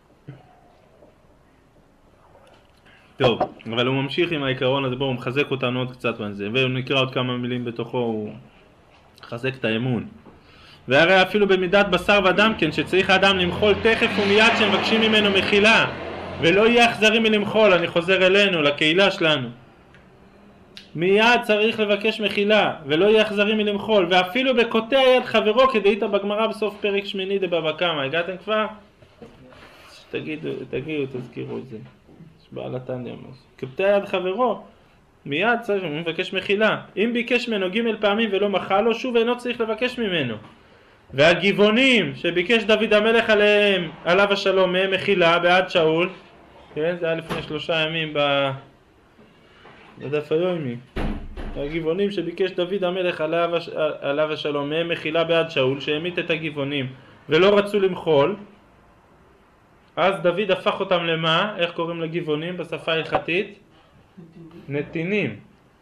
טוב, אבל הוא ממשיך עם העיקרון הזה, בואו, הוא מחזק אותנו עוד קצת בזה, ונקרא עוד כמה מילים בתוכו, הוא מחזק את האמון. והרי אפילו במידת בשר ודם כן, שצריך האדם למחול תכף ומיד שמבקשים ממנו מחילה, ולא יהיה אכזרי מלמחול, אני חוזר אלינו, לקהילה שלנו. מיד צריך לבקש מחילה, ולא יהיה אכזרי מלמחול, ואפילו בקוטע יד חברו, כדאית בגמרא בסוף פרק שמיני דבבא קמא. הגעתם כבר? תגידו, תגידו, תזכירו את זה. בעל התניא אמר. קוטע יד חברו, מיד צריך לבקש מחילה. אם ביקש ממנו ג' פעמים ולא מחל לו, שוב אינו צריך לבקש ממנו. והגיוונים שביקש דוד המלך עליהם, עליו השלום, מהם מחילה בעד שאול, כן, זה היה לפני שלושה ימים ב... בדף היומי. הגיוונים שביקש דוד המלך עליו, עליו השלום, מהם מחילה בעד שאול, שהמית את הגיוונים ולא רצו למחול, אז דוד הפך אותם למה? איך קוראים לגיוונים בשפה ההלכתית? נתינים.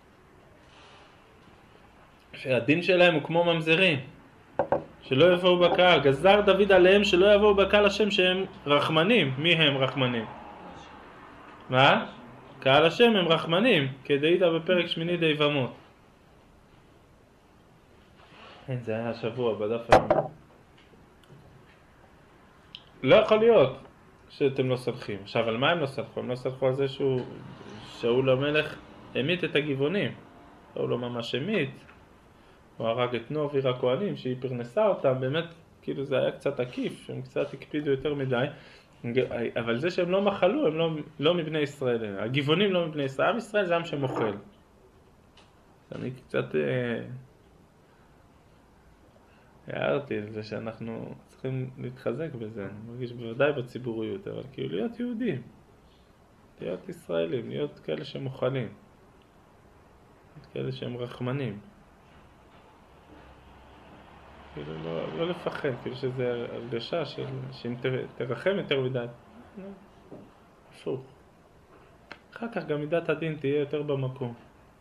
שהדין שלהם הוא כמו ממזרים, שלא יבואו בקהל. גזר דוד עליהם שלא יבואו בקהל השם שהם רחמנים. מי הם רחמנים? מה? קהל השם הם רחמנים, כדאית בפרק שמיני די ומות. אין, זה היה השבוע בדף היומי. לא יכול להיות שאתם לא סלחים. עכשיו, על מה הם לא סלחו? הם לא סלחו על זה שהוא, שאול המלך המית את הגיוונים. הוא לא ממש המית. הוא הרג את נוב עיר הכהנים שהיא פרנסה אותם. באמת, כאילו זה היה קצת עקיף, הם קצת הקפידו יותר מדי. אבל זה שהם לא מחלו, הם לא, לא מבני ישראל. הגיוונים לא מבני ישראל. עם ישראל זה עם שמוכל. אני קצת אה, הערתי על זה שאנחנו צריכים להתחזק בזה. אני מרגיש בוודאי בציבוריות, אבל כאילו להיות יהודים, להיות ישראלים, להיות כאלה שמוכלים, כאלה שהם רחמנים. כאילו לא, לא לפחד, כאילו שזה הרגשה של, שאם תרחם יותר מדי, הפוך. אחר כך גם מידת הדין תהיה יותר במקום.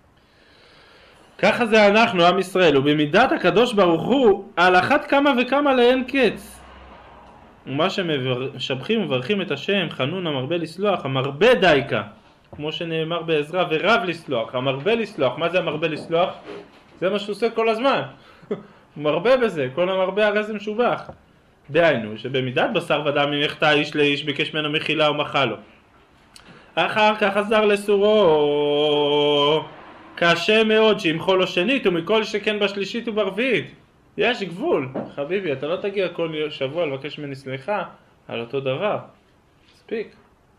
ככה זה אנחנו, עם ישראל, ובמידת הקדוש ברוך הוא, על אחת כמה וכמה לאין קץ. ומה שמשבחים ומברכים את השם, חנון המרבה לסלוח, המרבה דייקה, כמו שנאמר בעזרא, ורב לסלוח, המרבה לסלוח. מה זה המרבה לסלוח? זה מה שהוא עושה כל הזמן. הוא מרבה בזה, כל המרבה הרי זה משובח. דהיינו, שבמידת בשר ודם אם יחטא איש לאיש, ביקש ממנו מחילה ומחה לו. אחר כך חזר לסורו, קשה מאוד שימחו לו שנית, ומכל שכן בשלישית וברביעית. יש גבול, חביבי, אתה לא תגיע כל שבוע לבקש ממני סליחה על אותו דבר. מספיק.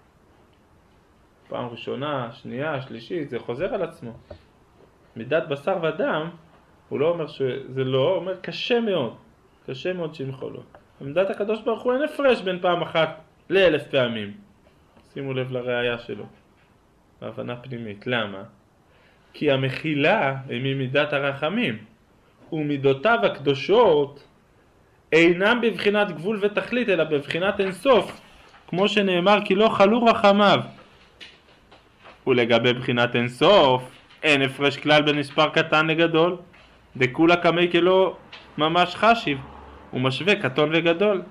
פעם ראשונה, שנייה, שלישית, זה חוזר על עצמו. מידת בשר ודם, הוא לא אומר שזה לא, הוא אומר קשה מאוד. קשה מאוד שימחו לו. במידת הקדוש ברוך הוא אין הפרש בין פעם אחת לאלף פעמים. שימו לב לראייה שלו. בהבנה פנימית. למה? כי המחילה היא ממידת הרחמים. ומידותיו הקדושות אינם בבחינת גבול ותכלית, אלא בבחינת אינסוף. כמו שנאמר, כי לא חלו רחמיו. ולגבי בחינת אינסוף, אין הפרש כלל בין מספר קטן לגדול. דכולה כמי כלא ממש חשיב. הוא משווה קטון וגדול.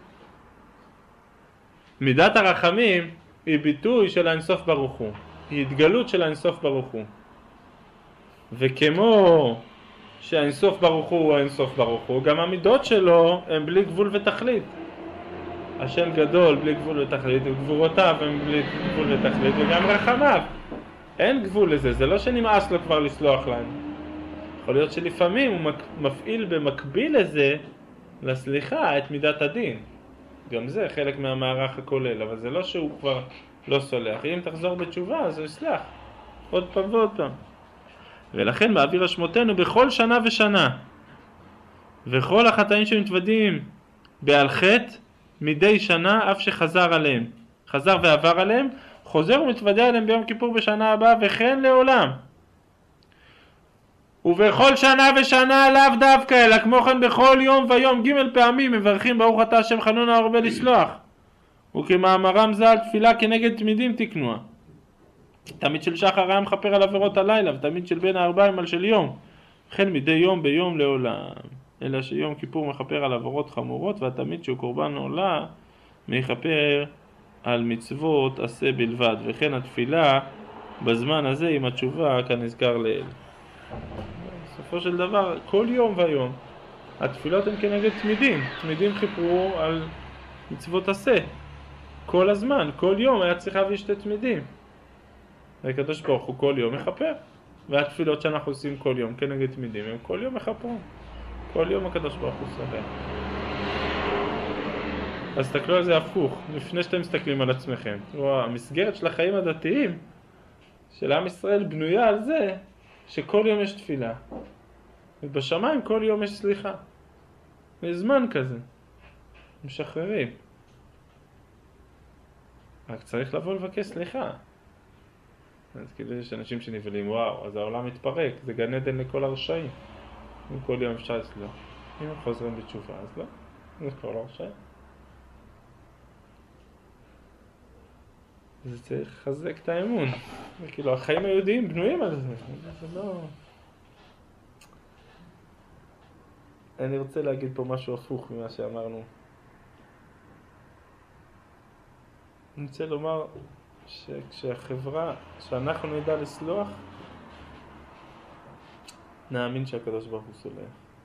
מידת הרחמים היא ביטוי של האינסוף ברוך הוא. היא התגלות של האינסוף ברוך הוא. וכמו שהאינסוף ברוך הוא הוא האינסוף ברוך הוא, גם המידות שלו הם בלי גבול ותכלית. השם גדול בלי גבול ותכלית, וגבורותיו הם בלי גבול ותכלית, וגם רחמיו. אין גבול לזה, זה לא שנמאס לו כבר לסלוח לנו. יכול להיות שלפעמים הוא מפעיל במקביל לזה, לסליחה, את מידת הדין. גם זה חלק מהמערך הכולל, אבל זה לא שהוא כבר לא סולח. אם תחזור בתשובה, אז הוא יסלח. עוד פעם ועוד פעם. ולכן מעביר אשמותינו בכל שנה ושנה. וכל החטאים שמתוודים בעל חטא, מדי שנה אף שחזר עליהם. חזר ועבר עליהם, חוזר ומתוודע עליהם ביום כיפור בשנה הבאה, וכן לעולם. ובכל שנה ושנה לאו דווקא, אלא כמו כן בכל יום ויום ג' פעמים מברכים ברוך אתה השם חנון המרבה לסלוח. וכמאמרם ז"ל תפילה כנגד תמידים תקנוה. תמיד של שחר היה מכפר על עבירות הלילה, ותמיד של בין הארבעים על של יום. וכן מדי יום ביום לעולם. אלא שיום כיפור מכפר על עבירות חמורות, והתמיד שהוא קורבן עולה מכפר על מצוות עשה בלבד. וכן התפילה בזמן הזה עם התשובה כנזכר לאל. בסופו של דבר, כל יום והיום, התפילות הן כנגד תמידים. תמידים חיפרו על מצוות עשה. כל הזמן, כל יום היה צריך להביא שתי תמידים. והקדוש ברוך הוא כל יום מחפר. והתפילות שאנחנו עושים כל יום כנגד תמידים, הם כל יום מחפרו. כל יום הקדוש ברוך הוא סובר. אז תסתכלו על זה הפוך, לפני שאתם מסתכלים על עצמכם. תראו, המסגרת של החיים הדתיים, של עם ישראל בנויה על זה, שכל יום יש תפילה. ובשמיים כל יום יש סליחה. בזמן כזה. משחררים. רק צריך לבוא לבקש סליחה. אז כאילו יש אנשים שנבלים, וואו, אז העולם מתפרק, זה גן עדן לכל הרשעים. אם כל יום אפשר לסלוח. אם הם חוזרים בתשובה, אז לא. זה כל הרשעים. זה צריך לחזק את האמון. וכאילו, החיים היהודיים בנויים על זה. זה לא... אני רוצה להגיד פה משהו הפוך ממה שאמרנו. אני רוצה לומר שכשהחברה, שאנחנו נדע לסלוח, נאמין שהקדוש ברוך הוא סולח.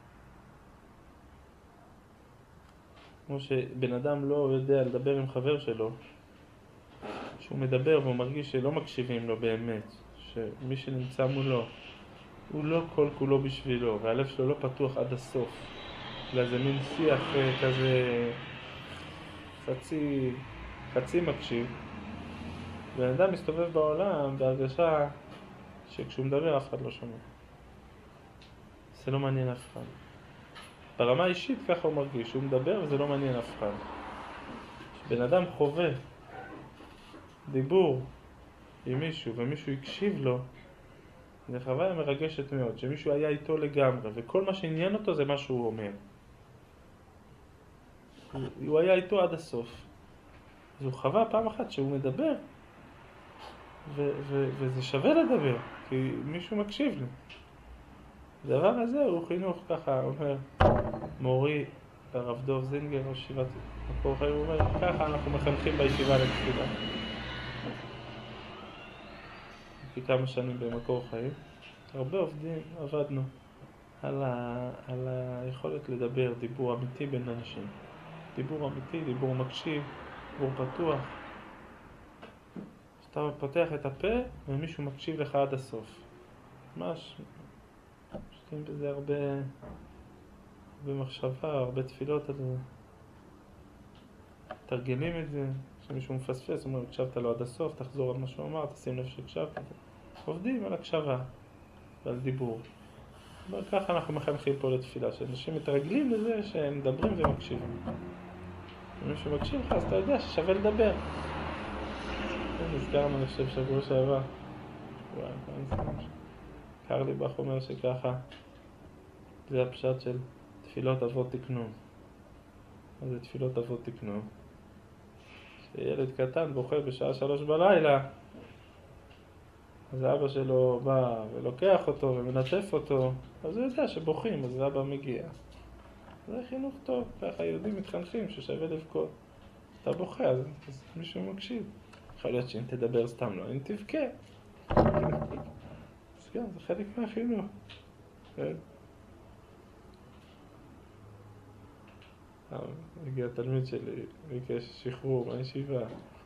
כמו שבן אדם לא יודע לדבר עם חבר שלו, שהוא מדבר והוא מרגיש שלא מקשיבים לו באמת, שמי שנמצא מולו הוא לא כל כולו בשבילו, והלב שלו לא פתוח עד הסוף, אלא זה מין שיח כזה חצי, חצי מקשיב. בן אדם מסתובב בעולם בהרגשה שכשהוא מדבר אף אחד לא שומע. זה לא מעניין אף אחד. ברמה האישית ככה הוא מרגיש, שהוא מדבר וזה לא מעניין אף אחד. כשבן אדם חווה דיבור עם מישהו ומישהו יקשיב לו, זה חוויה מרגשת מאוד, שמישהו היה איתו לגמרי, וכל מה שעניין אותו זה מה שהוא אומר. הוא היה איתו עד הסוף. אז הוא חווה פעם אחת שהוא מדבר, ו- ו- וזה שווה לדבר, כי מישהו מקשיב לי. הדבר הזה הוא חינוך ככה, אומר, מורי, הרב דוב זינגר, ראש ישיבת מקור חיים, הוא אומר, ככה אנחנו מחנכים בישיבה לתפילה. לפי כמה שנים במקור חיים. הרבה עובדים, עבדנו על, ה, על היכולת לדבר, דיבור אמיתי בין אנשים. דיבור אמיתי, דיבור מקשיב, דיבור פתוח. שאתה פותח את הפה ומישהו מקשיב לך עד הסוף. ממש, משתים בזה הרבה, הרבה מחשבה, הרבה תפילות על זה. תרגלים את זה, כשמישהו מפספס, אומר, הקשבת לו עד הסוף, תחזור על מה שהוא אמר, תשים לב שהקשבת. עובדים על הקשבה ועל דיבור. אבל ככה אנחנו מחנכים פה לתפילה, שאנשים מתרגלים לזה שהם מדברים ומקשיבים. אם מישהו מקשיב לך, אז אתה יודע ששווה לדבר. נזכרנו, אני חושב, שבוע שעבר. וואי, מה נזכרנו? קרליבך אומר שככה, זה הפשט של תפילות אבות תקנו. מה זה תפילות אבות תקנו? שילד קטן בוכה בשעה שלוש בלילה, אז האבא שלו בא ולוקח אותו ומנטף אותו, אז הוא יודע שבוכים, אז האבא מגיע. זה חינוך טוב, ככה יהודים מתחנכים ששווה לבכות. אתה בוכה, אז, אז מישהו מקשיב. יכול להיות שאם תדבר סתם לא, אם תבכה. אז כן, זה חלק מהחינוך. כן. הגיע תלמיד שלי, ביקש שחרור מהישיבה.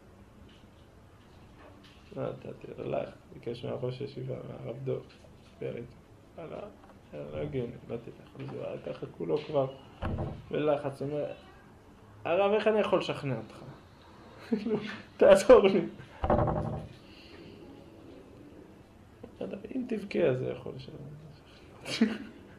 נתתי, הלך, ביקש מהראש הישיבה, מהרב דוב, דבר איתו. הלך, לא הגיוני, באתי לך, זה היה ככה כולו כבר בלחץ, אומר, הרב, איך אני יכול לשכנע אותך? תעזור לי. אם תבכה, אז זה יכול לשכנע.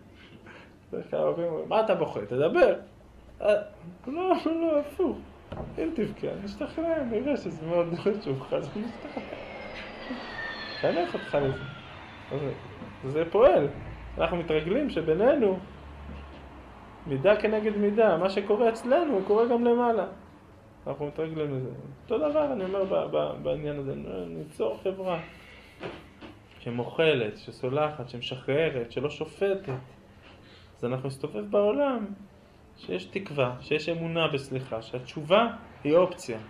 מה אתה בוכה? תדבר. לא, לא, הפוך. אם תבכה, אני אשתכנע, נראה שזה מאוד חשוב, אז אני אשתכנע. תניח אותך לזה. זה פועל. אנחנו מתרגלים שבינינו, מידה כנגד מידה, מה שקורה אצלנו, קורה גם למעלה. אנחנו מתרגלים לזה. אותו דבר, אני אומר בעניין הזה, ניצור חברה שמוכלת, שסולחת, שמשחררת, שלא שופטת. אז אנחנו נסתובב בעולם שיש תקווה, שיש אמונה בסליחה, שהתשובה היא אופציה.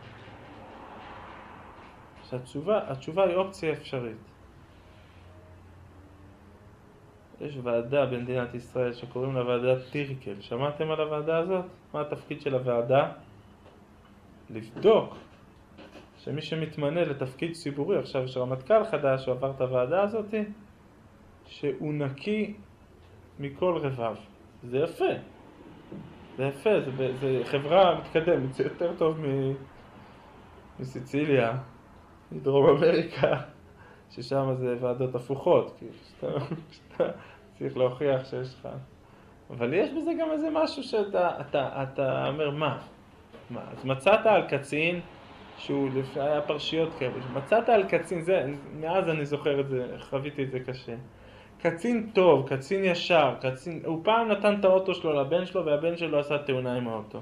שהתשובה, התשובה היא אופציה אפשרית. יש ועדה במדינת ישראל שקוראים לה ועדת טירקל. שמעתם על הוועדה הזאת? מה התפקיד של הוועדה? לבדוק שמי שמתמנה לתפקיד ציבורי, עכשיו יש רמטכ"ל חדש שעבר את הוועדה הזאת, שהוא נקי מכל רבב. זה יפה. זה יפה, זה, זה חברה מתקדמת, זה יותר טוב מ... מסיציליה, מדרום אמריקה, ששם זה ועדות הפוכות, כי שאתה, שאתה צריך להוכיח שיש לך. אבל יש בזה גם איזה משהו שאתה אתה, אתה אומר, מה? מה? אז מצאת על קצין, שהוא היה פרשיות כאלה, מצאת על קצין, זה, מאז אני זוכר את זה, חוויתי את זה קשה. קצין טוב, קצין ישר, קצין... הוא פעם נתן את האוטו שלו לבן שלו, והבן שלו עשה תאונה עם האוטו.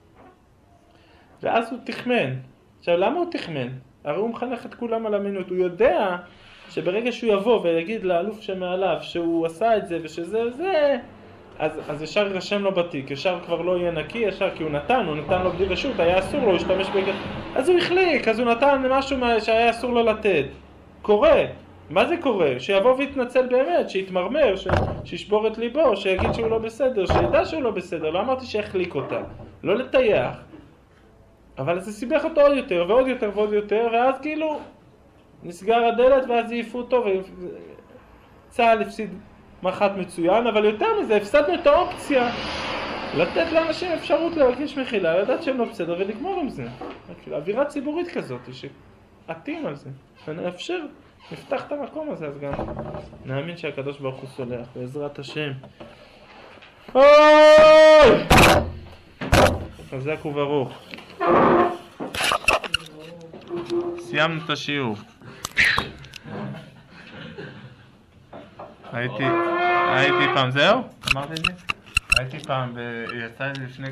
ואז הוא תכמן. עכשיו, למה הוא תכמן? הרי הוא מחנך את כולם על אמינות. הוא יודע שברגע שהוא יבוא ויגיד לאלוף שמעליו שהוא עשה את זה ושזה זה, אז, אז ישר יירשם לו בתיק, ישר כבר לא יהיה נקי, ישר כי הוא נתן, הוא נתן לו בלי רשות, היה אסור לו להשתמש בגלל... אז הוא החליק, אז הוא נתן משהו שהיה אסור לו לתת. קורה. מה זה קורה? שיבוא ויתנצל באמת, שיתמרמר, ש... שישבור את ליבו, שיגיד שהוא לא בסדר, שידע שהוא לא בסדר. לא אמרתי שיחליק אותה, לא לטייח. אבל זה סיבך אותו עוד יותר ועוד יותר ועוד יותר, ואז כאילו נסגר הדלת ואז העיפו אותו, וצה"ל הפסיד מח"ט מצוין, אבל יותר מזה הפסדנו את האופציה לתת לאנשים אפשרות להרגיש מחילה, לדעת שהם לא בסדר ולגמור עם זה. אווירה ציבורית כזאת, שעתים על זה, ונאפשר, נפתח את המקום הזה, אז גם נאמין שהקדוש ברוך הוא סולח, בעזרת השם. אוי! חזק וברוך. סיימנו את השיעור. הייתי, הייתי פעם, זהו? אמרתי את זה? הייתי פעם, יצא לי לפני